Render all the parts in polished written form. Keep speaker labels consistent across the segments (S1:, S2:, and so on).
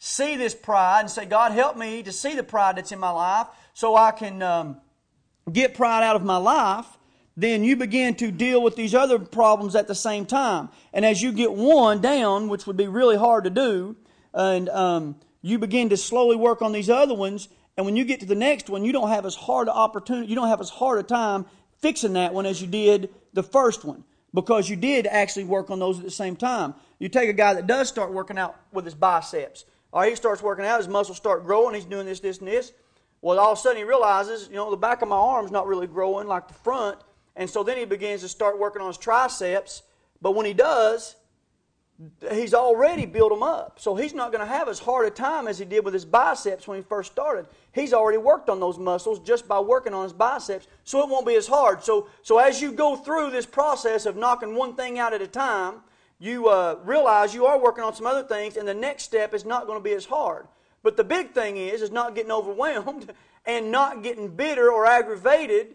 S1: see this pride and say, God, help me to see the pride that's in my life so I can get pride out of my life, then you begin to deal with these other problems at the same time. And as you get one down, which would be really hard to do, and you begin to slowly work on these other ones, and when you get to the next one, you don't have as hard a time fixing that one as you did the first one, because you did actually work on those at the same time. You take a guy that does start working out with his biceps. All right, he starts working out, his muscles start growing, he's doing this, this, and this. Well, all of a sudden he realizes, the back of my arm's not really growing like the front. And so then he begins to start working on his triceps. But when he does, he's already built them up. So he's not going to have as hard a time as he did with his biceps when he first started. He's already worked on those muscles just by working on his biceps, so it won't be as hard. So as you go through this process of knocking one thing out at a time, you realize you are working on some other things, and the next step is not going to be as hard. But the big thing is not getting overwhelmed and not getting bitter or aggravated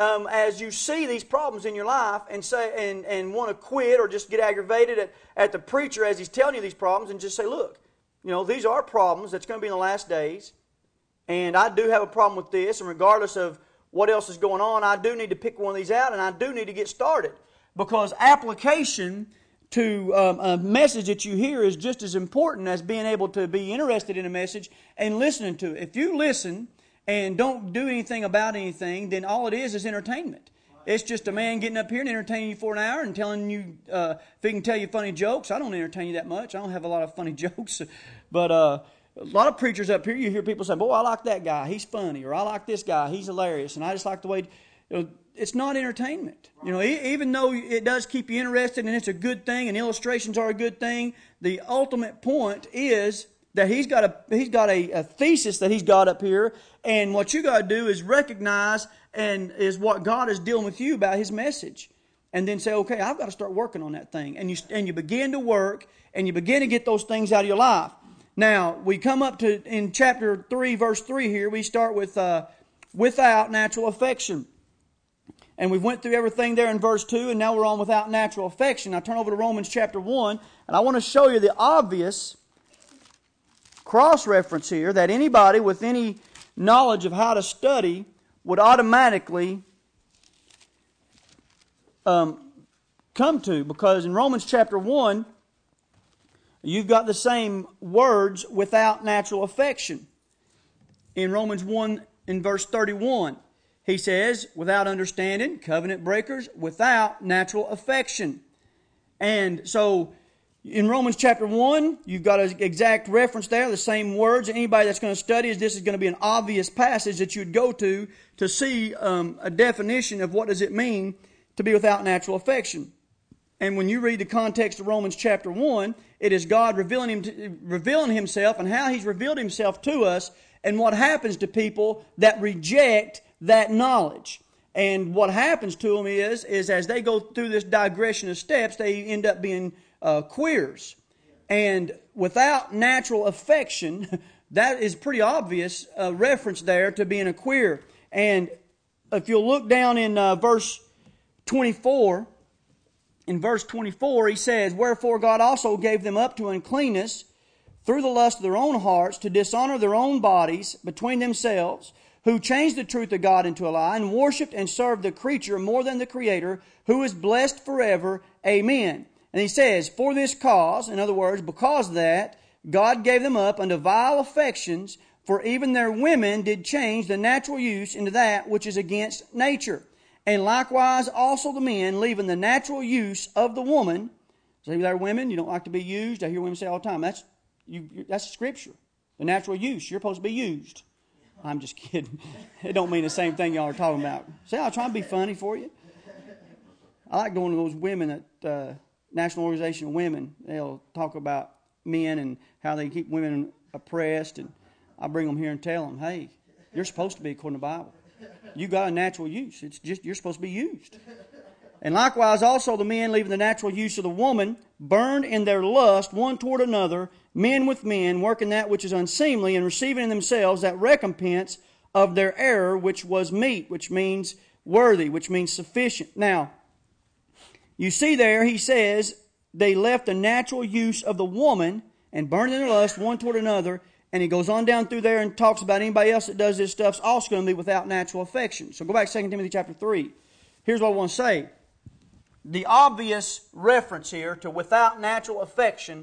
S1: as you see these problems in your life and say and want to quit or just get aggravated at the preacher as he's telling you these problems, and just say, look, these are problems that's going to be in the last days, and I do have a problem with this, and regardless of what else is going on, I do need to pick one of these out, and I do need to get started, because application to a message that you hear is just as important as being able to be interested in a message and listening to it. If you listen and don't do anything about anything, then all it is entertainment. It's just a man getting up here and entertaining you for an hour and telling you, if he can tell you funny jokes. I don't entertain you that much. I don't have a lot of funny jokes. But a lot of preachers up here, you hear people say, boy, I like that guy. He's funny. Or I like this guy. He's hilarious. And I just like the way... it's not entertainment. Even though it does keep you interested and it's a good thing and illustrations are a good thing, the ultimate point is that he's got a thesis that he's got up here, and what you got to do is recognize and is what God is dealing with you about His message, and then say, okay, I've got to start working on that thing, and you begin to work and you begin to get those things out of your life. Now we come up to in chapter 3, verse 3 here. We start with without natural affection. And we went through everything there in verse 2, and now we're on without natural affection. I turn over to Romans chapter 1, and I want to show you the obvious cross-reference here that anybody with any knowledge of how to study would automatically come to. Because in Romans chapter 1, you've got the same words, without natural affection. In Romans 1, in verse 31, he says, without understanding, covenant breakers, without natural affection. And so, in Romans chapter 1, you've got an exact reference there, the same words. Anybody that's going to study this is going to be an obvious passage that you'd go to see a definition of what does it mean to be without natural affection. And when you read the context of Romans chapter 1, it is God revealing Himself and how He's revealed Himself to us and what happens to people that reject that knowledge. And what happens to them is as they go through this digression of steps, they end up being queers. And without natural affection, that is pretty obvious reference there to being a queer. And if you'll look down in verse 24, in verse 24 he says, wherefore God also gave them up to uncleanness through the lust of their own hearts, to dishonor their own bodies between themselves, who changed the truth of God into a lie, and worshipped and served the creature more than the Creator, who is blessed forever. Amen. And he says, for this cause, in other words, because of that, God gave them up unto vile affections, for even their women did change the natural use into that which is against nature. And likewise also the men, leaving the natural use of the woman. So there, women, you don't like to be used. I hear women say all the time, that's Scripture. The natural use, you're supposed to be used. I'm just kidding. It don't mean the same thing y'all are talking about. See, I'll try to be funny for you. I like going to those women at National Organization of Women. They'll talk about men and how they keep women oppressed, and I bring them here and tell them, hey, you're supposed to be according to the Bible. You got a natural use. It's just you're supposed to be used. And likewise also the men, leaving the natural use of the woman, burned in their lust one toward another, men with men, working that which is unseemly, and receiving in themselves that recompense of their error, which was meet, which means worthy, which means sufficient. Now, you see there, he says, they left the natural use of the woman and burning in their lust one toward another. And he goes on down through there and talks about anybody else that does this stuff is also going to be without natural affection. So go back to 2 Timothy chapter 3. Here's what I want to say. The obvious reference here to without natural affection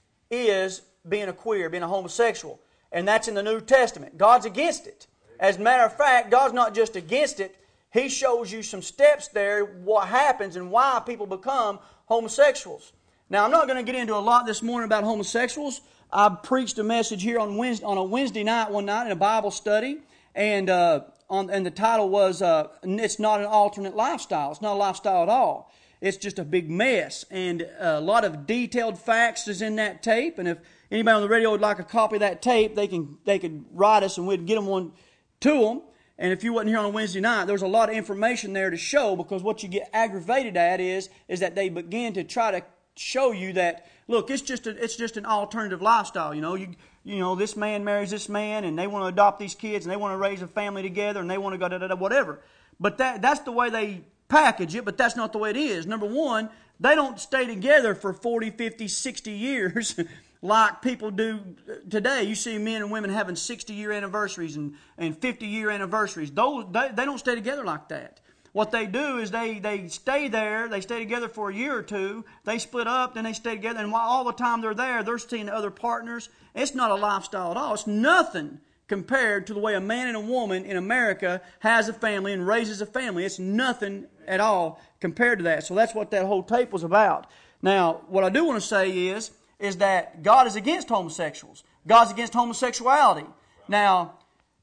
S1: is being a queer, being a homosexual. And that's in the New Testament. God's against it. As a matter of fact, God's not just against it. He shows you some steps there, what happens and why people become homosexuals. Now, I'm not going to get into a lot this morning about homosexuals. I preached a message here on a Wednesday night one night in a Bible study, and the title was, It's Not an Alternate Lifestyle. It's not a lifestyle at all. It's just a big mess, and a lot of detailed facts is in that tape, and if anybody on the radio would like a copy of that tape, they could write us and we'd get them one to them. And if you wasn't here on a Wednesday night, there's a lot of information there to show, because what you get aggravated at is that they begin to try to show you that, look, it's just an alternative lifestyle. You know, this man marries this man, and they want to adopt these kids, and they want to raise a family together, and they want to go whatever. But that's the way they package it, but that's not the way it is. Number one, they don't stay together for 40, 50, 60 years like people do today. You see men and women having 60-year anniversaries and 50-year anniversaries. They don't stay together like that. What they do is they stay there, they stay together for a year or two, they split up, then they stay together, and while all the time they're there, they're seeing other partners. It's not a lifestyle at all. It's nothing compared to the way a man and a woman in America has a family and raises a family. It's nothing at all compared to that. So that's what that whole tape was about. Now, what I do want to say is that God is against homosexuals. God's against homosexuality. Now,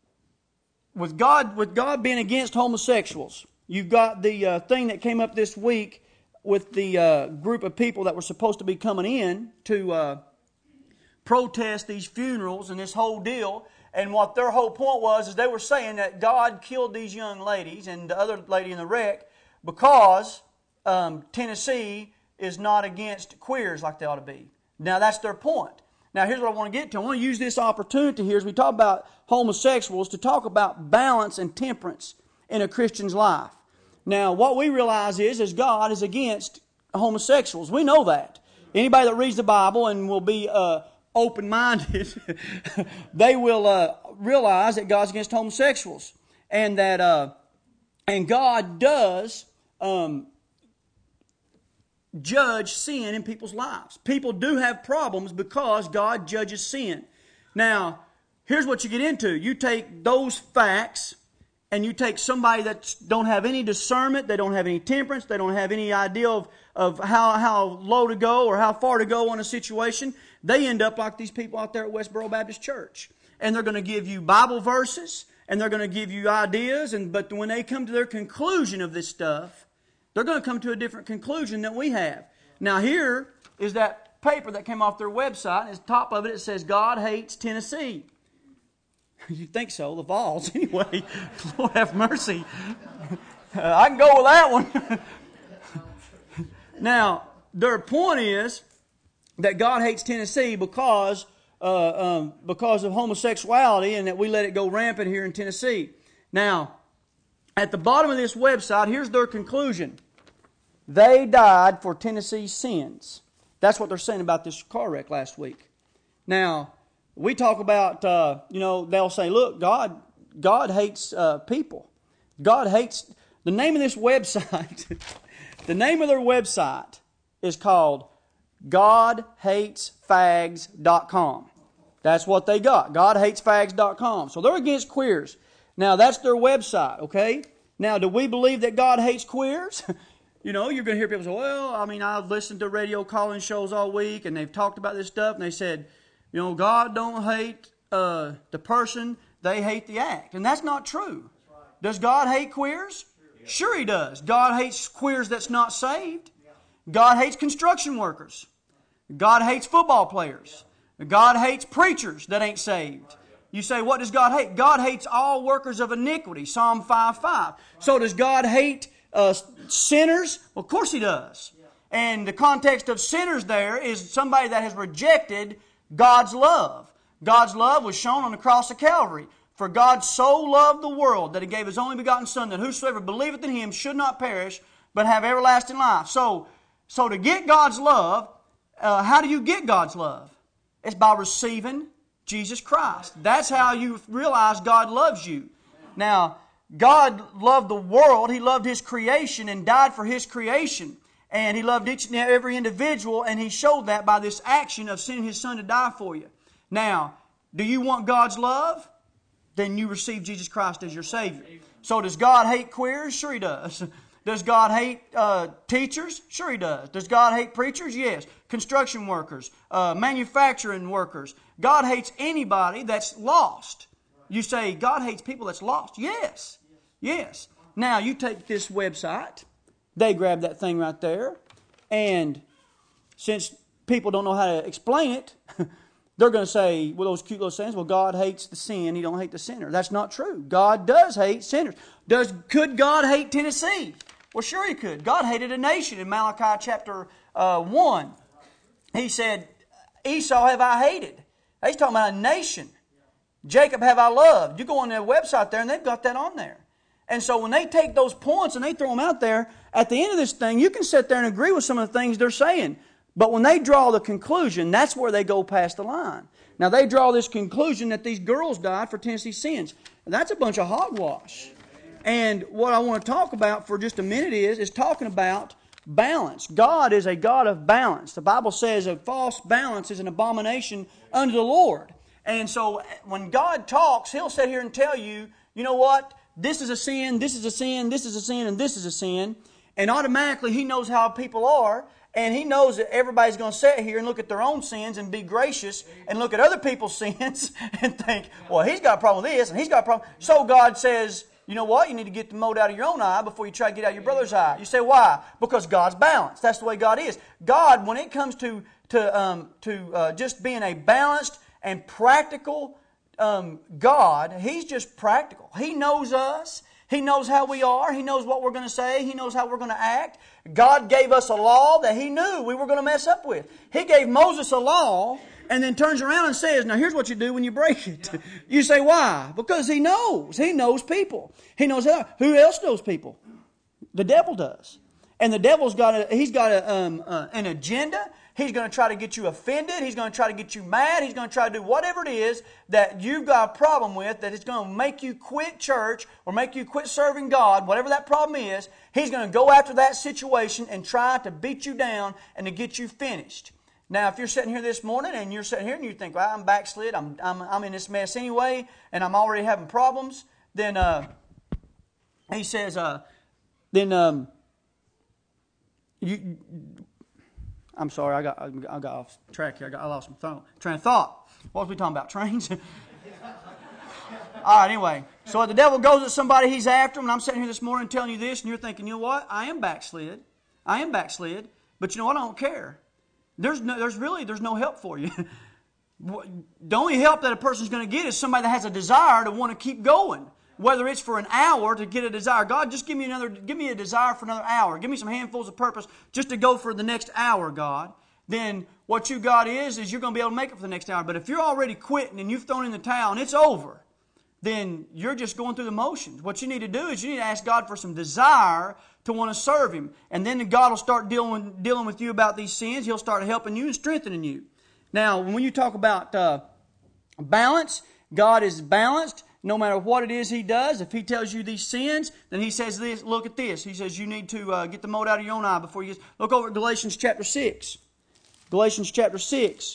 S1: with God being against homosexuals, you've got the thing that came up this week with the group of people that were supposed to be coming in to protest these funerals and this whole deal. And what their whole point was is they were saying that God killed these young ladies and the other lady in the wreck because Tennessee is not against queers like they ought to be. Now, that's their point. Now, here's what I want to get to. I want to use this opportunity here as we talk about homosexuals to talk about balance and temperance in a Christian's life. Now, what we realize is God is against homosexuals. We know that. Anybody that reads the Bible and will be open-minded, they will realize that God's against homosexuals, and that and God does judge sin in people's lives. People do have problems because God judges sin. Now, here's what you get into. You take those facts and you take somebody that don't have any discernment, they don't have any temperance, they don't have any idea of how low to go or how far to go on a situation, they end up like these people out there at Westboro Baptist Church. And they're going to give you Bible verses, and they're going to give you ideas, but when they come to their conclusion of this stuff, they're going to come to a different conclusion than we have. Now here is that paper that came off their website, and at the top of it, it says, God hates Tennessee. You think so, the Vols, anyway. Lord have mercy. I can go with that one. Now, their point is that God hates Tennessee because of homosexuality, and that we let it go rampant here in Tennessee. Now, at the bottom of this website, here's their conclusion. They died for Tennessee's sins. That's what they're saying about this car wreck last week. Now, we talk about, they'll say, look, God hates people. God hates, the name of this website, the name of their website is called GodHatesFags.com. That's what they got, GodHatesFags.com. So they're against queers. Now, that's their website, okay? Now, do we believe that God hates queers? You're going to hear people say, well, I've listened to radio call-in shows all week, and they've talked about this stuff, and they said, God don't hate the person, they hate the act. And that's not true. Does God hate queers? Sure He does. God hates queers that's not saved. God hates construction workers. God hates football players. God hates preachers that ain't saved. You say, what does God hate? God hates all workers of iniquity, Psalm 5:5. So does God hate sinners? Well, of course He does. And the context of sinners there is somebody that has rejected God's love. God's love was shown on the cross of Calvary. For God so loved the world that He gave His only begotten Son, that whosoever believeth in Him should not perish, but have everlasting life. So to get God's love, how do you get God's love? It's by receiving Jesus Christ. That's how you realize God loves you. Now, God loved the world. He loved His creation and died for His creation. And He loved each and every individual, and He showed that by this action of sending His Son to die for you. Now, do you want God's love? Then you receive Jesus Christ as your Savior. So does God hate queers? Sure He does. Does God hate teachers? Sure He does. Does God hate preachers? Yes. Construction workers, manufacturing workers. God hates anybody that's lost. You say, God hates people that's lost. Yes. Yes. Now, you take this website. They grab that thing right there. And since people don't know how to explain it, they're going to say, well, those cute little sayings, well, God hates the sin. He don't hate the sinner. That's not true. God does hate sinners. Could God hate Tennessee? Well, sure He could. God hated a nation in Malachi chapter 1. He said, Esau have I hated. He's talking about a nation. Jacob have I loved. You go on their website there and they've got that on there. And so when they take those points and they throw them out there, at the end of this thing, you can sit there and agree with some of the things they're saying. But when they draw the conclusion, that's where they go past the line. Now they draw this conclusion that these girls died for Tennessee's sins. That's a bunch of hogwash. And what I want to talk about for just a minute is talking about balance. God is a God of balance. The Bible says a false balance is an abomination unto the Lord. And so when God talks, He'll sit here and tell you, you know what? This is a sin, this is a sin, this is a sin, and this is a sin. And automatically He knows how people are. And He knows that everybody's going to sit here and look at their own sins and be gracious and look at other people's sins and think, well, he's got a problem with this and he's got a problem. So God says, you know what? You need to get the mote out of your own eye before you try to get out of your brother's eye. You say, why? Because God's balanced. That's the way God is. God, when it comes to just being a balanced and practical God, He's just practical. He knows us. He knows how we are. He knows what we're going to say. He knows how we're going to act. God gave us a law that He knew we were going to mess up with. He gave Moses a law and then turns around and says, now here's what you do when you break it. You say, why? Because He knows. He knows people. He knows how. Who else knows people? The devil does. And the devil's got an agenda. He's going to try to get you offended. He's going to try to get you mad. He's going to try to do whatever it is that you've got a problem with, that it's going to make you quit church or make you quit serving God, whatever that problem is. He's going to go after that situation and try to beat you down and to get you finished. Now, if you're sitting here this morning and you're sitting here and you think, well, I'm backslid, I'm in this mess anyway, and I'm already having problems, then he says, I'm sorry, I got off track here. I lost my train of thought. What was we talking about? Trains? All right, anyway. So if the devil goes at somebody he's after him, and I'm sitting here this morning telling you this, and you're thinking, you know what? I am backslid. But you know what? I don't care. There's no help for you. The only help that a person's going to get is somebody that has a desire to want to keep going. Whether it's for an hour to get a desire. God, just give me a desire for another hour. Give me some handfuls of purpose just to go for the next hour, God. Then what you got is you're going to be able to make it for the next hour. But if you're already quitting and you've thrown in the towel and it's over, then you're just going through the motions. What you need to do is you need to ask God for some desire to want to serve Him. And then God will start dealing with you about these sins. He'll start helping you and strengthening you. Now, when you talk about balance, God is balanced. No matter what it is He does, if He tells you these sins, then He says this, look at this. He says you need to get the mote out of your own eye before you look over at Galatians chapter 6. Galatians chapter 6.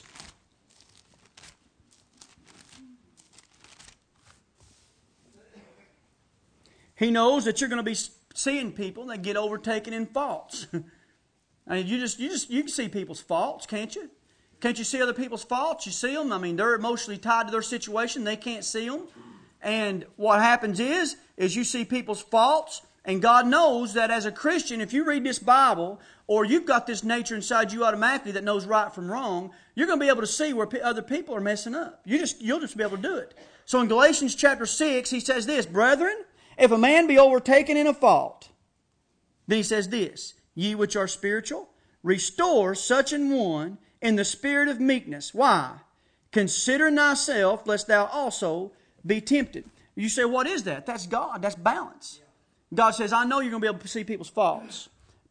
S1: He knows that you're going to be seeing people that get overtaken in faults. I mean, you can see people's faults, can't you? Can't you see other people's faults? You see them. I mean, they're emotionally tied to their situation. They can't see them. And what happens is you see people's faults, and God knows that as a Christian, if you read this Bible, or you've got this nature inside you automatically that knows right from wrong, you're going to be able to see where other people are messing up. You'll just be able to do it. So in Galatians chapter 6, he says this, brethren, if a man be overtaken in a fault, then he says this, ye which are spiritual, restore such an one in the spirit of meekness. Why? Consider thyself, lest thou also be tempted. You say, what is that? That's God. That's balance. God says, I know you're going to be able to see people's faults.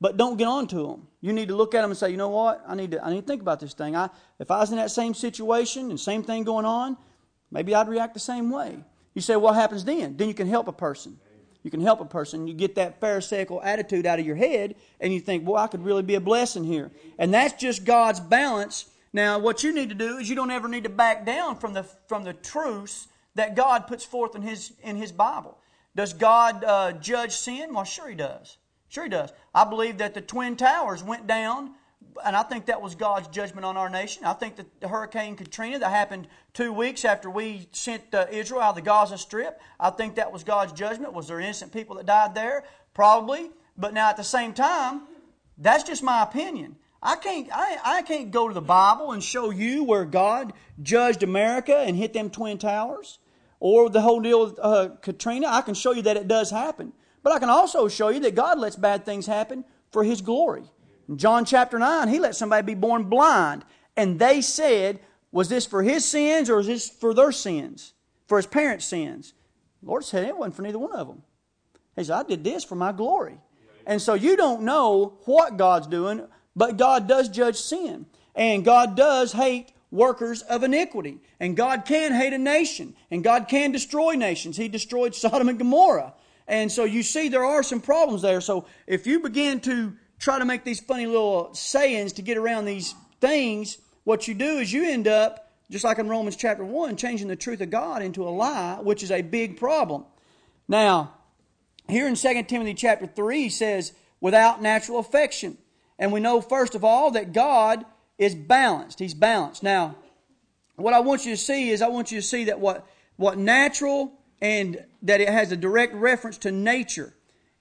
S1: but don't get on to them. You need to look at them and say, you know what? I need to think about this thing. If I was in that same situation and same thing going on, maybe I'd react the same way. You say, what happens then? Then you can help a person. You can help a person. You get that Pharisaical attitude out of your head, and you think, boy, I could really be a blessing here. And that's just God's balance. Now, what you need to do is you don't ever need to back down from the truths that God puts forth in His Bible. Does God judge sin? Well, sure He does. Sure He does. I believe that the Twin Towers went down, and I think that was God's judgment on our nation. I think that the Hurricane Katrina that happened 2 weeks after we sent Israel out of the Gaza Strip, I think that was God's judgment. Was there innocent people that died there? Probably. But now at the same time, that's just my opinion. I can't go to the Bible and show you where God judged America and hit them Twin Towers. Or the whole deal with Katrina. I can show you that it does happen. But I can also show you that God lets bad things happen for His glory. In John chapter 9, He let somebody be born blind. And they said, was this for his sins or is this for their sins? For his parents' sins? The Lord said it wasn't for neither one of them. He said, I did this for my glory. And so you don't know what God's doing, but God does judge sin. And God does hate workers of iniquity. And God can hate a nation. And God can destroy nations. He destroyed Sodom and Gomorrah. And so you see there are some problems there. So if you begin to try to make these funny little sayings to get around these things, what you do is you end up, just like in Romans chapter 1, changing the truth of God into a lie, which is a big problem. Now, here in 2 Timothy chapter 3, he says, without natural affection. And we know, first of all, that God is balanced. He's balanced. Now, what I want you to see is, I want you to see that what natural and that it has a direct reference to nature.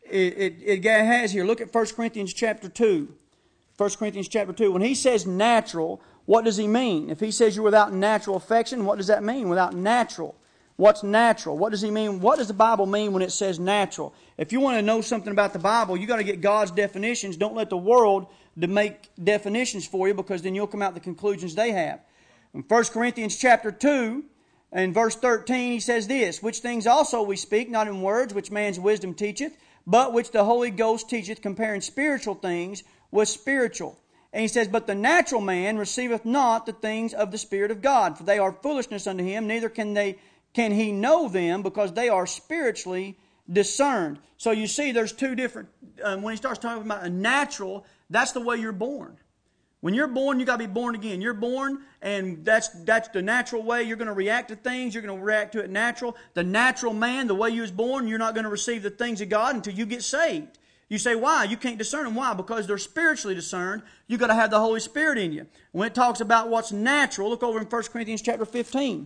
S1: It has here. Look at 1 Corinthians chapter 2. 1 Corinthians chapter 2. When he says natural, what does he mean? If he says you're without natural affection, what does that mean? Without natural. What's natural? What does he mean? What does the Bible mean when it says natural? If you want to know something about the Bible, you got to get God's definitions. Don't let the world make definitions for you, because then you'll come out with the conclusions they have. In 1 Corinthians chapter 2, and verse 13, he says this, which things also we speak, not in words which man's wisdom teacheth, but which the Holy Ghost teacheth, comparing spiritual things with spiritual. And he says, but the natural man receiveth not the things of the Spirit of God, for they are foolishness unto him, neither can he know them, because they are spiritually discerned. So you see, there's two different, when he starts talking about a natural, that's the way you're born. When you're born, you got to be born again. You're born, and that's the natural way you're going to react to things. You're going to react to it natural. The natural man, the way you was born, you're not going to receive the things of God until you get saved. You say, why? You can't discern them. Why? Because they're spiritually discerned. You've got to have the Holy Spirit in you. When it talks about what's natural, look over in 1 Corinthians chapter 15.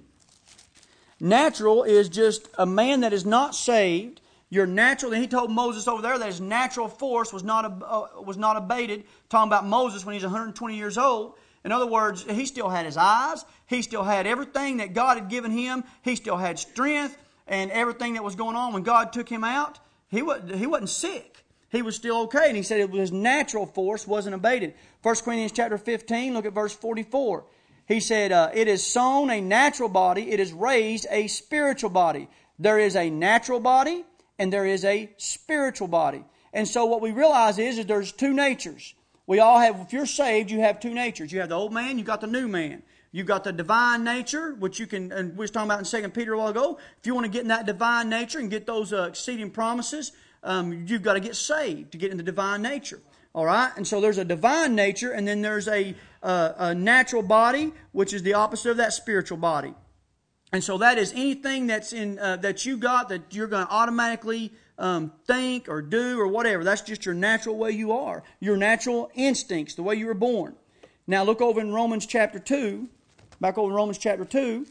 S1: Natural is just a man that is not saved. Your natural, and he told Moses over there that his natural force was not abated. Talking about Moses when he's 120 years old. In other words, he still had his eyes. He still had everything that God had given him. He still had strength and everything that was going on. When God took him out, he wasn't sick. He was still okay. And he said his natural force wasn't abated. 1 Corinthians chapter 15, look at verse 44. He said, it is sown a natural body. It is raised a spiritual body. There is a natural body and there is a spiritual body. And so what we realize is that there's two natures. We all have, if you're saved, you have two natures. You have the old man, you got the new man. You've got the divine nature, which you can, and we were talking about in 2 Peter a while ago. If you want to get in that divine nature and get those exceeding promises, you've got to get saved to get in the divine nature. All right? And so there's a divine nature, and then there's a natural body, which is the opposite of that spiritual body. And so that is anything that's in that you got that you're going to automatically think or do or whatever. That's just your natural way you are. Your natural instincts, the way you were born. Now look over in Romans chapter 2. Back over in Romans chapter 2.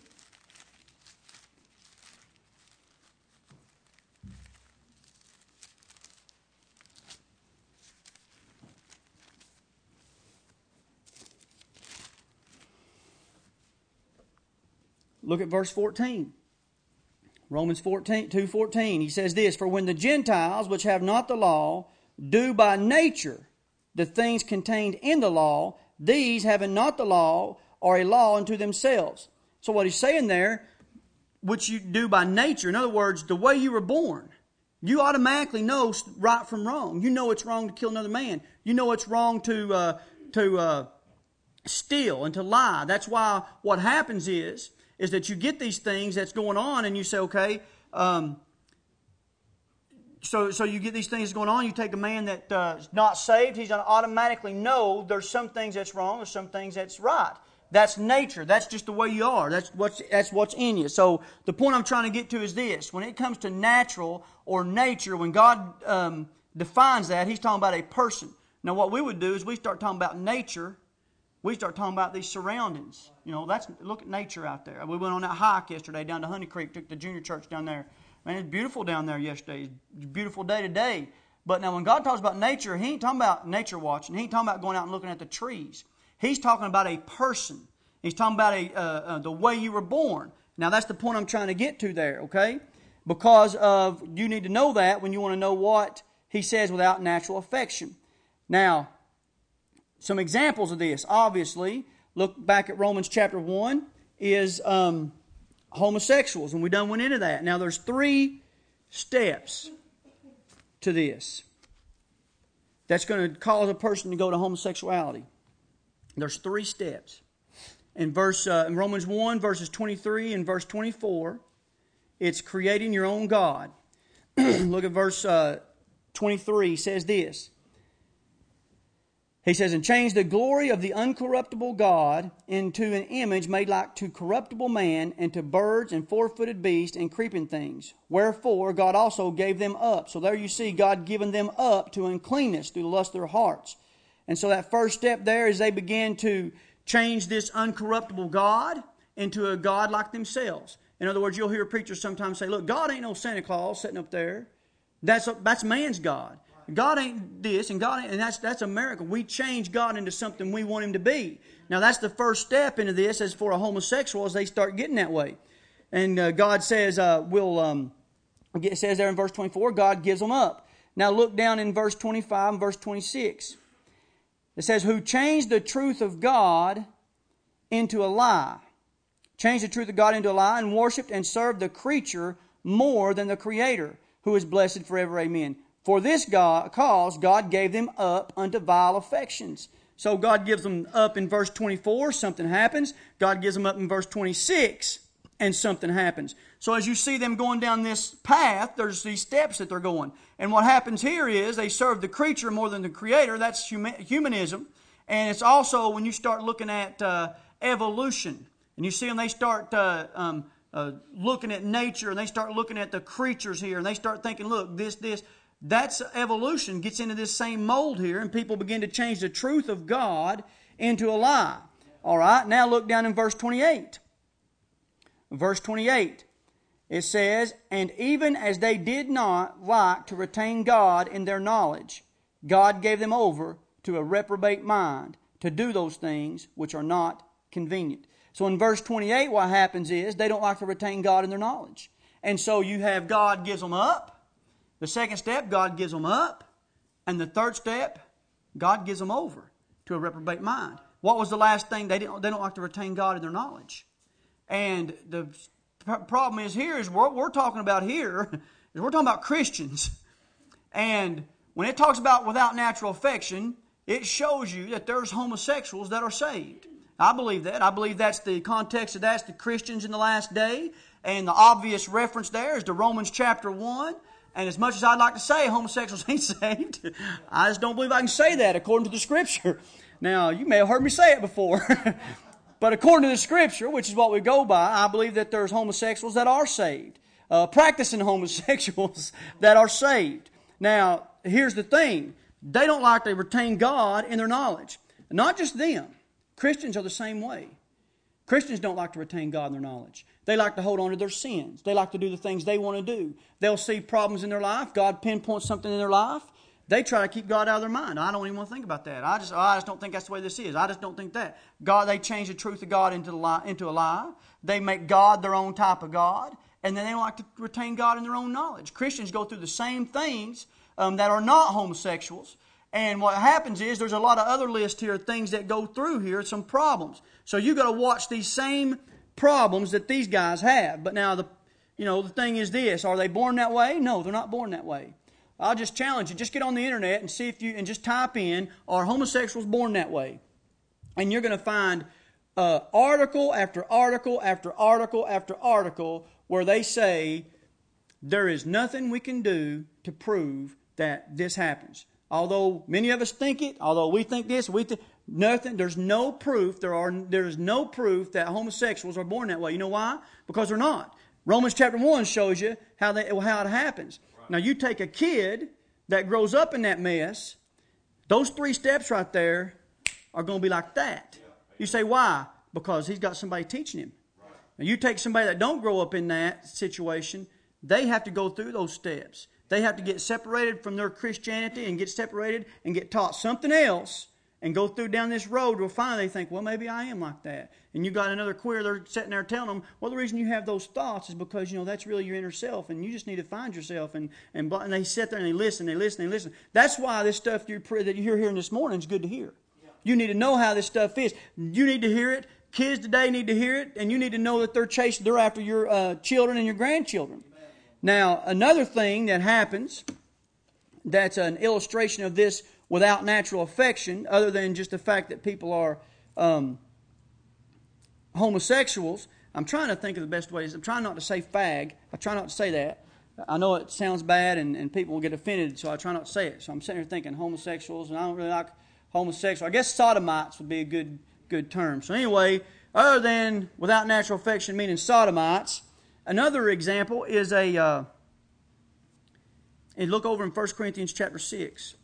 S1: Look at verse 14. Romans 2:14. He says this, for when the Gentiles, which have not the law, do by nature the things contained in the law, these, having not the law, are a law unto themselves. So what he's saying there, which you do by nature, in other words, the way you were born, You automatically know right from wrong. You know it's wrong to kill another man. You know it's wrong to steal and to lie. That's why what happens is that you get these things that's going on, and you say, okay, so you get these things going on. You take a man that's not saved. He's going to automatically know there's some things that's wrong, there's some things that's right. That's nature. That's just the way you are. That's what's in you. So the point I'm trying to get to is this: when it comes to natural or nature, when God defines that, He's talking about a person. Now, what we would do is we start talking about nature. We start talking about these surroundings. Look at nature out there. We went on that hike yesterday down to Honey Creek. Took the junior church down there. Man, it's beautiful down there yesterday. It's a beautiful day today. But now when God talks about nature, He ain't talking about nature watching. He ain't talking about going out and looking at the trees. He's talking about a person. He's talking about the way you were born. Now that's the point I'm trying to get to there, okay? Because you need to know that when you want to know what He says without natural affection. Now, some examples of this, obviously, look back at Romans chapter 1, is homosexuals, and we done went into that. Now there's 3 steps to this that's going to cause a person to go to homosexuality. There's 3 steps. In Romans 1, verses 23 and verse 24, it's creating your own God. Look at verse 23. He says this. He says, and change the glory of the uncorruptible God into an image made like to corruptible man, and to birds and 4-footed beasts and creeping things. Wherefore God also gave them up. So there you see God giving them up to uncleanness through the lust of their hearts. And so that first step there is they began to change this uncorruptible God into a God like themselves. In other words, you'll hear preachers sometimes say, look, God ain't no Santa Claus sitting up there. That's man's God. God ain't this, and God ain't, and that's America. We change God into something we want Him to be. Now that's the first step into this, as for a homosexual, as they start getting that way. And God says, it says there in verse 24, God gives them up. Now look down in verse 25 and verse 26. It says, who changed the truth of God into a lie. Changed the truth of God into a lie, and worshipped and served the creature more than the Creator, who is blessed forever. Amen. For this cause God gave them up unto vile affections. So God gives them up in verse 24, something happens. God gives them up in verse 26, and something happens. So as you see them going down this path, there's these steps that they're going. And what happens here is they serve the creature more than the Creator. That's humanism. And it's also when you start looking at evolution. And you see them, they start looking at nature, and they start looking at the creatures here, and they start thinking, look, this. That's evolution, gets into this same mold here, and people begin to change the truth of God into a lie. All right, now look down in verse 28. Verse 28, it says, and even as they did not like to retain God in their knowledge, God gave them over to a reprobate mind to do those things which are not convenient. So in verse 28, what happens is they don't like to retain God in their knowledge. And so you have God gives them up. The second step, God gives them up. And the third step, God gives them over to a reprobate mind. What was the last thing? They don't like to retain God in their knowledge. And the problem is here is what we're talking about here is we're talking about Christians. And when it talks about without natural affection, it shows you that there's homosexuals that are saved. I believe that. I believe that's the context of that's the Christians in the last day. And the obvious reference there is to Romans chapter 1. And as much as I'd like to say homosexuals ain't saved, I just don't believe I can say that according to the Scripture. Now, you may have heard me say it before. But according to the Scripture, which is what we go by, I believe that there's homosexuals that are saved. Practicing homosexuals that are saved. Now, here's the thing. They don't like to retain God in their knowledge. Not just them. Christians are the same way. Christians don't like to retain God in their knowledge. They like to hold on to their sins. They like to do the things they want to do. They'll see problems in their life. God pinpoints something in their life. They try to keep God out of their mind. I don't even want to think about that. I just don't think that's the way this is. I just don't think that. They change the truth of God into a lie. They make God their own type of God. And then they don't like to retain God in their own knowledge. Christians go through the same things that are not homosexuals. And what happens is there's a lot of other lists here, things that go through here, some problems. So you've got to watch these same problems that these guys have. But now the thing is this. Are they born that way? No, they're not born that way. I'll just challenge you. Just get on the internet and see and just type in, are homosexuals born that way? And you're going to find article after article after article after article where they say there is nothing we can do to prove that this happens. Although many of us think it, although we think this, nothing. There's no proof. There is no proof that homosexuals are born that way. You know why? Because they're not. Romans chapter 1 shows you how it happens. Right. Now you take a kid that grows up in that mess, those 3 steps right there are going to be like that. Yeah. You say, why? Because he's got somebody teaching him. Right. Now you take somebody that don't grow up in that situation, they have to go through those steps. They have to get separated from their Christianity and get separated and get taught something else and go through down this road where finally they think, well, maybe I am like that. And you got another queer, they're sitting there telling them, well, the reason you have those thoughts is because, that's really your inner self, and you just need to find yourself. And they sit there and they listen. That's why this stuff that you're hearing this morning is good to hear. Yeah. You need to know how this stuff is. You need to hear it. Kids today need to hear it, and you need to know that they're after your children and your grandchildren. Amen. Now, another thing that happens that's an illustration of this without natural affection, other than just the fact that people are homosexuals. I'm trying to think of the best ways. I'm trying not to say fag. I try not to say that. I know it sounds bad and people will get offended, so I try not to say it. So I'm sitting here thinking homosexuals, and I don't really like homosexuals. I guess sodomites would be a good term. So anyway, other than without natural affection meaning sodomites, another example is and look over in 1 Corinthians chapter 6.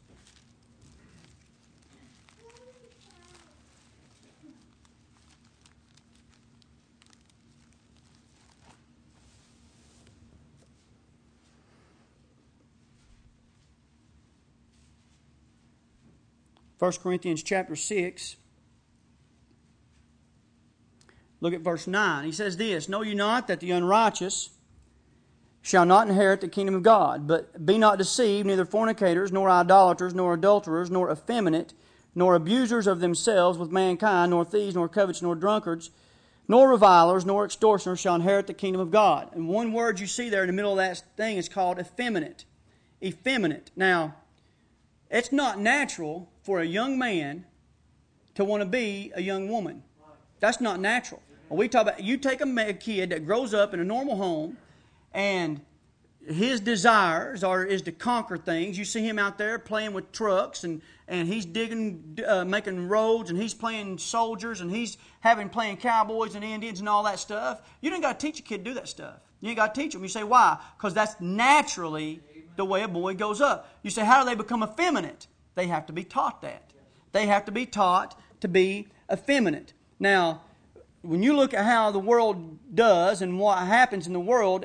S1: 1 Corinthians chapter 6. Look at verse 9. He says this, know ye not that the unrighteous shall not inherit the kingdom of God? But be not deceived, neither fornicators, nor idolaters, nor adulterers, nor effeminate, nor abusers of themselves with mankind, nor thieves, nor covetous, nor drunkards, nor revilers, nor extortioners shall inherit the kingdom of God. And one word you see there in the middle of that thing is called effeminate. Effeminate. Now, it's not natural for a young man to want to be a young woman. That's not natural. When we talk about, you take a kid that grows up in a normal home and his desires is to conquer things. You see him out there playing with trucks and he's digging, making roads, and he's playing soldiers, and he's playing cowboys and Indians and all that stuff. You ain't got to teach a kid to do that stuff. You ain't got to teach them. You say, why? Because that's naturally the way a boy goes up. You say, how do they become effeminate? They have to be taught that. They have to be taught to be effeminate. Now, when you look at how the world does and what happens in the world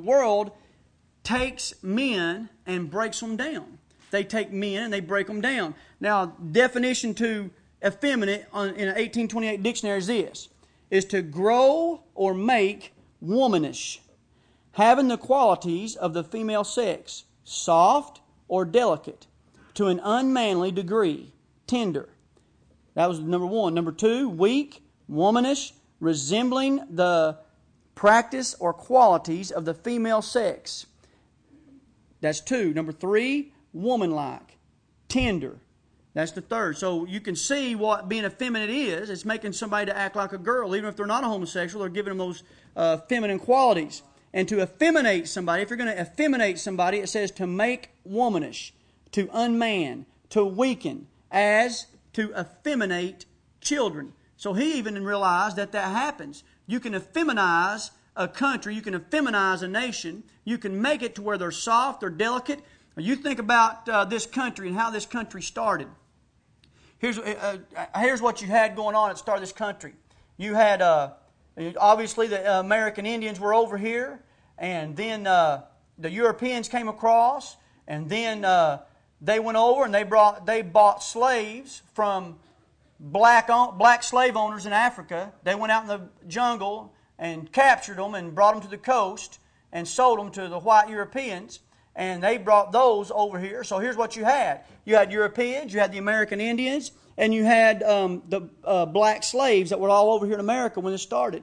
S1: takes men and breaks them down. They take men and they break them down. Now, definition to effeminate in an 1828 dictionary is this, is to grow or make womanish, having the qualities of the female sex, soft or delicate, to an unmanly degree, tender. That was number one. Number two, weak, womanish, resembling the practice or qualities of the female sex. That's two. Number three, womanlike, tender. That's the third. So you can see what being effeminate is. It's making somebody to act like a girl. Even if they're not a homosexual, they're giving them those feminine qualities. And to effeminate somebody, if you're going to effeminate somebody, it says to make womanish, to unman, to weaken, as to effeminate children. So he even realized that happens. You can effeminize a country, you can effeminize a nation, you can make it to where they're soft or delicate. You think about this country and how this country started. Here's what you had going on at the start of this country. You had, obviously, the American Indians were over here, and then the Europeans came across, and then they went over and they bought slaves from black slave owners in Africa. They went out in the jungle and captured them and brought them to the coast and sold them to the white Europeans. And they brought those over here. So here's what you had. You had Europeans, you had the American Indians, and you had the black slaves that were all over here in America when it started.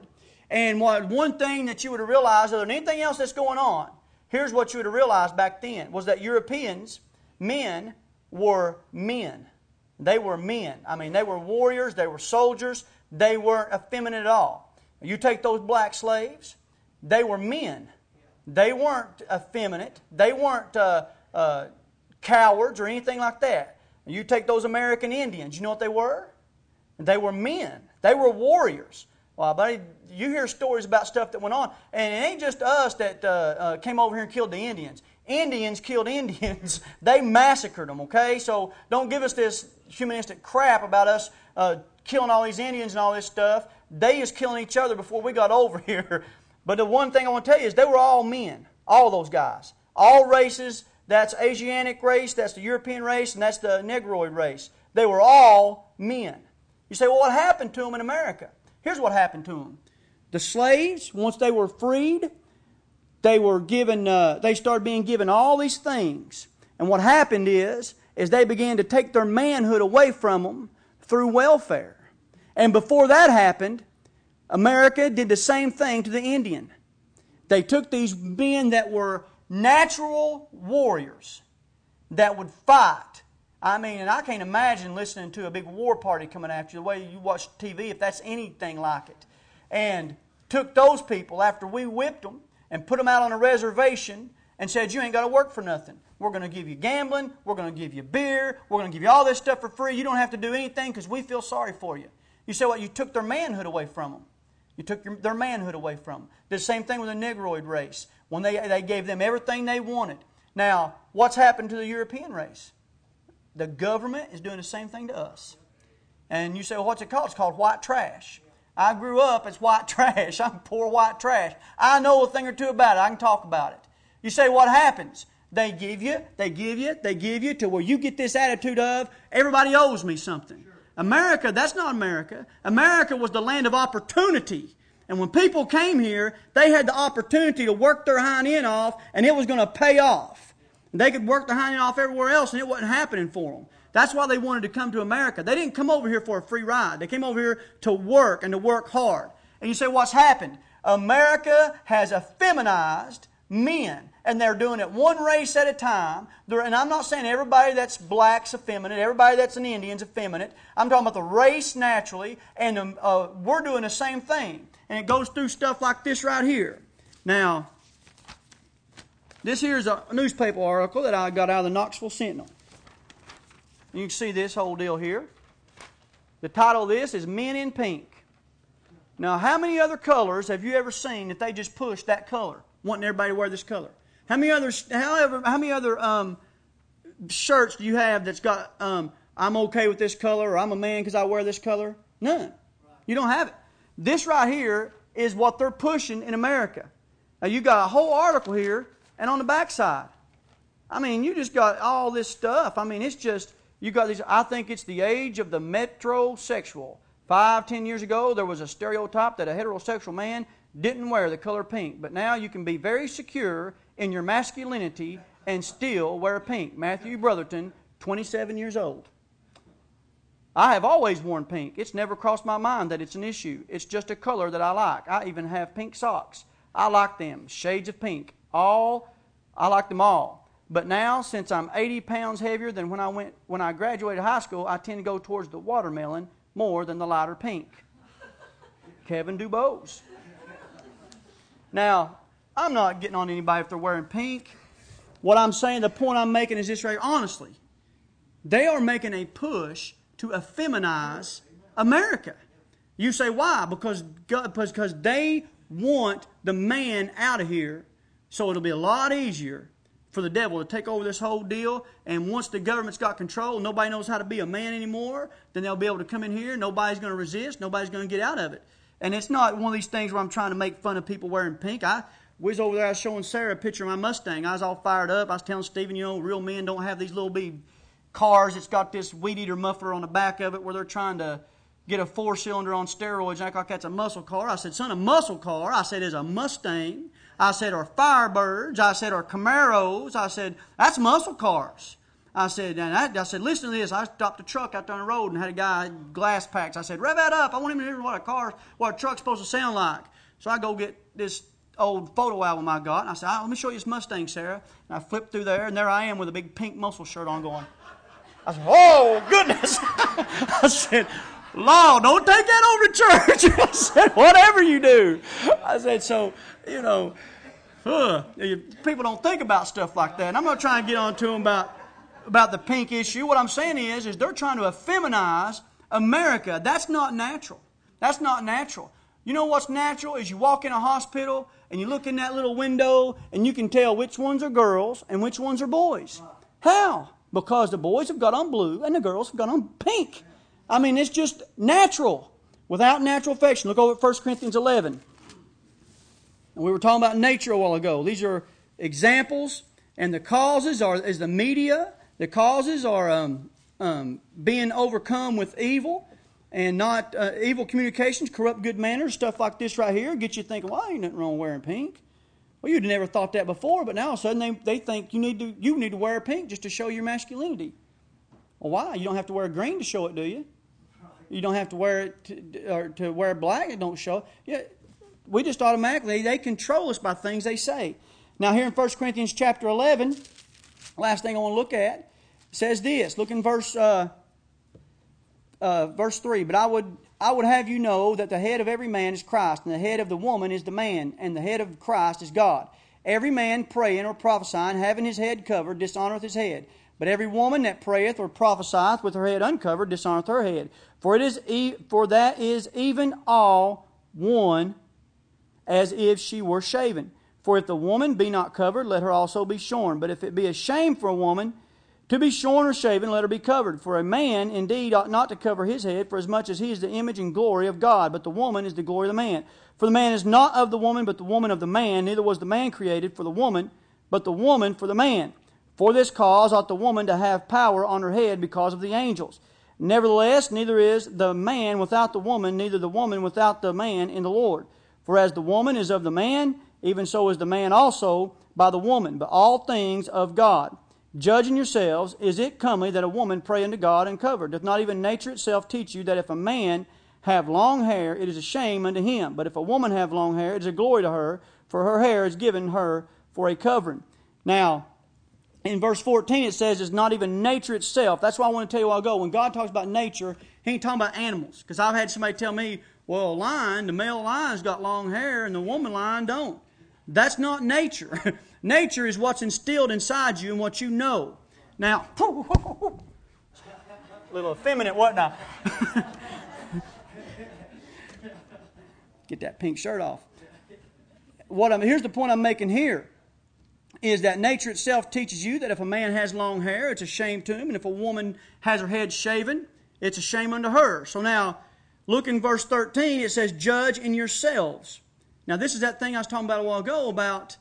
S1: And one thing that you would have realized, other than anything else that's going on, here's what you would have realized back then, was that Europeans, men, were men. They were men. I mean, they were warriors, they were soldiers, they weren't effeminate at all. You take those black slaves, they were men. They weren't effeminate. They weren't cowards or anything like that. You take those American Indians, you know what they were? They were men. They were warriors. Well, buddy, you hear stories about stuff that went on, and it ain't just us that came over here and killed the Indians. Indians killed Indians. They massacred them, okay? So don't give us this humanistic crap about us killing all these Indians and all this stuff. They was killing each other before we got over here. But the one thing I want to tell you is they were all men, all those guys. All races, that's Asiatic race, that's the European race, and that's the Negroid race. They were all men. You say, well, what happened to them in America? Here's what happened to them. The slaves, once they were freed, they were given. They started being given all these things. And what happened is they began to take their manhood away from them through welfare. And before that happened, America did the same thing to the Indian. They took these men that were natural warriors that would fight. I mean, and I can't imagine listening to a big war party coming after you, the way you watch TV, if that's anything like it. And took those people after we whipped them and put them out on a reservation and said, you ain't got to work for nothing. We're going to give you gambling. We're going to give you beer. We're going to give you all this stuff for free. You don't have to do anything because we feel sorry for you. You say, well, you took their manhood away from them. You took their manhood away from them. Did the same thing with the Negroid race. When they gave them everything they wanted. Now, what's happened to the European race? The government is doing the same thing to us. And you say, well, what's it called? It's called white trash. I grew up as white trash. I'm poor white trash. I know a thing or two about it. I can talk about it. You say, what happens? They give you to where you get this attitude of, everybody owes me something. America, that's not America. America was the land of opportunity. And when people came here, they had the opportunity to work their hind end off, and it was going to pay off. They could work their hind end off everywhere else, and it wasn't happening for them. That's why they wanted to come to America. They didn't come over here for a free ride. They came over here to work and to work hard. And you say, what's happened? America has effeminized men, and they're doing it one race at a time. And I'm not saying everybody that's black's effeminate, everybody that's an Indian's effeminate. I'm talking about the race naturally, and we're doing the same thing. And it goes through stuff like this right here. Now, this here is a newspaper article that I got out of the Knoxville Sentinel. You can see this whole deal here. The title of this is Men in Pink. Now, how many other colors have you ever seen that they just pushed that color, wanting everybody to wear this color? How many other shirts do you have that's got, I'm okay with this color, or I'm a man because I wear this color? None. You don't have it. This right here is what they're pushing in America. Now, you got a whole article here, and on the backside, I mean, you just got all this stuff. I mean, it's just, you got these, I think it's the age of the metrosexual. 5-10 years ago, there was a stereotype that a heterosexual man didn't wear the color pink. But now you can be very secure in your masculinity and still wear pink. Matthew Brotherton, 27 years old. I have always worn pink. It's never crossed my mind that it's an issue. It's just a color that I like. I even have pink socks. I like them. Shades of pink. I like them all. But now, since I'm 80 pounds heavier than when I graduated high school, I tend to go towards the watermelon more than the lighter pink. Kevin Dubose. Now, I'm not getting on anybody if they're wearing pink. What I'm saying, the point I'm making is this right here. Honestly, they are making a push to effeminize America. You say, why? Because they want the man out of here, so it'll be a lot easier for the devil to take over this whole deal. And once the government's got control, nobody knows how to be a man anymore, then they'll be able to come in here. Nobody's going to resist. Nobody's going to get out of it. And it's not one of these things where I'm trying to make fun of people wearing pink. I was over there, I was showing Sarah a picture of my Mustang. I was all fired up. I was telling Stephen, real men don't have these little bitty cars. It's got this weed eater muffler on the back of it where they're trying to get a 4-cylinder on steroids and act like that's a muscle car. I said, son, a muscle car, I said, is a Mustang. I said, or Firebirds. I said, or Camaros. I said, that's muscle cars. I said, listen to this. I stopped the truck out down the road and had a guy glass packs. I said, rev that up. I want him to hear what a truck's supposed to sound like. So I go get this old photo album I got, and I said, let me show you this Mustang, Sarah. And I flipped through there, and there I am with a big pink muscle shirt on going. I said, oh, goodness. I said, Lord, don't take that over to church. I said, whatever you do. I said, so, people don't think about stuff like that. And I'm not trying to get on to them about the pink issue. What I'm saying is they're trying to effeminize America. That's not natural. That's not natural. You know what's natural is you walk in a hospital and you look in that little window and you can tell which ones are girls and which ones are boys. How? Because the boys have got on blue and the girls have got on pink. I mean, it's just natural. Without natural affection. Look over at 1 Corinthians 11. And we were talking about nature a while ago. These are examples, and the causes is the media. The causes are being overcome with evil. And not evil communications, corrupt good manners, stuff like this right here, get you thinking, well, ain't nothing wrong with wearing pink. Well, you'd never thought that before, but now all of a sudden they think you need to wear pink just to show your masculinity. Well, why? You don't have to wear green to show it, do you? You don't have to wear it to wear black. It don't show. Yeah, we just automatically, they control us by things they say. Now here in 1 Corinthians chapter 11, last thing I want to look at, says this. Look in verse 3. But I would have you know that the head of every man is Christ, and the head of the woman is the man, and the head of Christ is God. Every man praying or prophesying, having his head covered, dishonoreth his head. But every woman that prayeth or prophesieth with her head uncovered, dishonoreth her head. For that is even all one, as if she were shaven. For if the woman be not covered, let her also be shorn. But if it be a shame for a woman to be shorn or shaven, let her be covered. For a man indeed ought not to cover his head, for as much as he is the image and glory of God, but the woman is the glory of the man. For the man is not of the woman, but the woman of the man. Neither was the man created for the woman, but the woman for the man. For this cause ought the woman to have power on her head because of the angels. Nevertheless, neither is the man without the woman, neither the woman without the man in the Lord. For as the woman is of the man, even so is the man also by the woman, but all things of God. Judging yourselves, is it comely that a woman pray unto God uncovered? Doth not even nature itself teach you that if a man have long hair, it is a shame unto him? But if a woman have long hair, it is a glory to her, for her hair is given her for a covering. Now, in verse 14 it says it's not even nature itself. That's why I want to tell you a while ago. When God talks about nature, He ain't talking about animals. Because I've had somebody tell me, well, a lion, the male lion's got long hair and the woman lion don't. That's not nature. Nature is what's instilled inside you and what you know. Now, a little effeminate, wasn't I? Get that pink shirt off. Here's the point I'm making here, is that nature itself teaches you that if a man has long hair, it's a shame to him, and if a woman has her head shaven, it's a shame unto her. So now, look in verse 13, it says, judge in yourselves. Now, this is that thing I was talking about a while ago about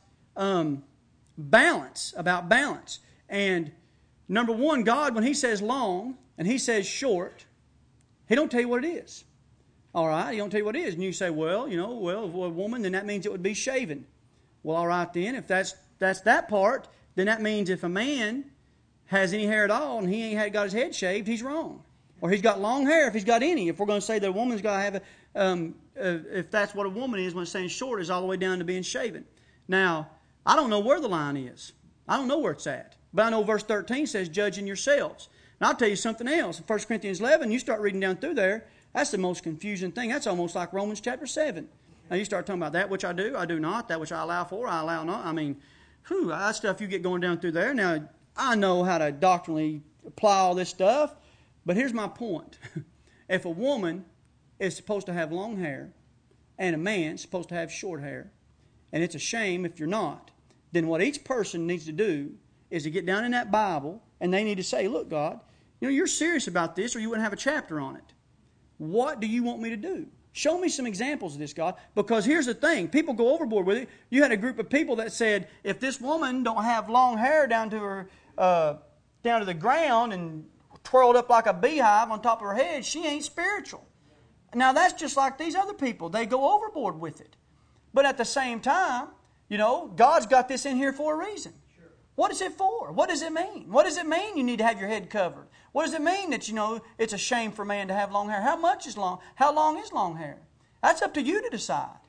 S1: balance. And number one, God, when He says long and He says short, He don't tell you what it is. All right, He don't tell you what it is. And you say, well, if a woman, then that means it would be shaven. Well, all right then, if that's that part, then that means if a man has any hair at all and he ain't got his head shaved, he's wrong. Or he's got long hair if he's got any. If we're going to say that a woman's got to have if that's what a woman is when it's saying short, is all the way down to being shaven. Now, I don't know where the line is. I don't know where it's at. But I know verse 13 says, judging yourselves. And I'll tell you something else. In 1 Corinthians 11, you start reading down through there, that's the most confusing thing. That's almost like Romans chapter 7. Now you start talking about that which I do not. That which I allow for, I allow not. I mean, that stuff you get going down through there. Now, I know how to doctrinally apply all this stuff. But here's my point. If a woman is supposed to have long hair and a man is supposed to have short hair, and it's a shame if you're not, then what each person needs to do is to get down in that Bible and they need to say, look, God, you're serious about this or you wouldn't have a chapter on it. What do you want me to do? Show me some examples of this, God. Because here's the thing. People go overboard with it. You had a group of people that said, if this woman don't have long hair down to her down to the ground and twirled up like a beehive on top of her head, she ain't spiritual. Now that's just like these other people. They go overboard with it. But at the same time, God's got this in here for a reason. Sure. What is it for? What does it mean? What does it mean you need to have your head covered? What does it mean that, it's a shame for a man to have long hair? How much is long? How long is long hair? That's up to you to decide.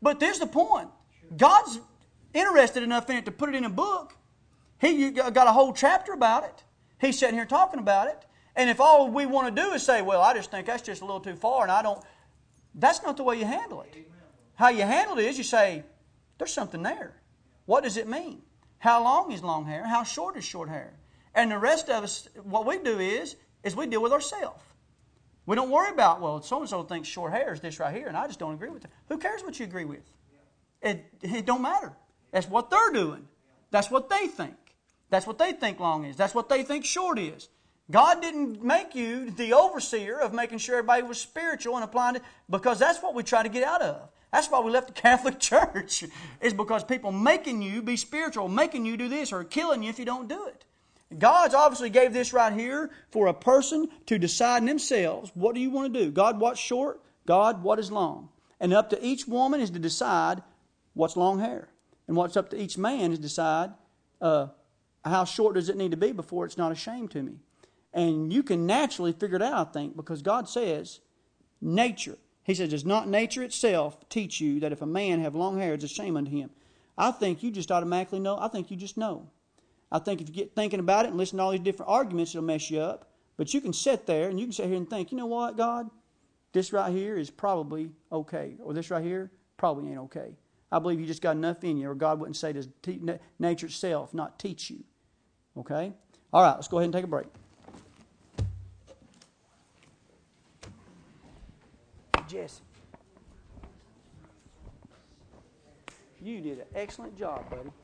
S1: But there's the point. God's interested enough in it to put it in a book. He got a whole chapter about it. He's sitting here talking about it. And if all we want to do is say, well, I just think that's just a little too far and I don't... That's not the way you handle it. How you handle it is you say, there's something there. What does it mean? How long is long hair? How short is short hair? And the rest of us, what we do is we deal with ourselves. We don't worry about, well, so-and-so thinks short hair is this right here, and I just don't agree with it. Who cares what you agree with? It don't matter. That's what they're doing. That's what they think. That's what they think long is. That's what they think short is. God didn't make you the overseer of making sure everybody was spiritual and applying it, because that's what we try to get out of. That's why we left the Catholic Church, is because people making you be spiritual, making you do this, or killing you if you don't do it. God's obviously gave this right here for a person to decide in themselves, what do you want to do? God, what's short? God, what is long? And up to each woman is to decide what's long hair. And what's up to each man is to decide how short does it need to be before it's not a shame to me. And you can naturally figure it out, I think, because God says, nature. He says, does not nature itself teach you that if a man have long hair, it's a shame unto him? I think you just automatically know. I think you just know. I think if you get thinking about it and listen to all these different arguments, it'll mess you up. But you can sit there and you can sit here and think, you know what, God? This right here is probably okay. Or this right here probably ain't okay. I believe you just got enough in you, or God wouldn't say does nature itself not teach you. Okay? All right, let's go ahead and take a break. Jesse, you did an excellent job, buddy.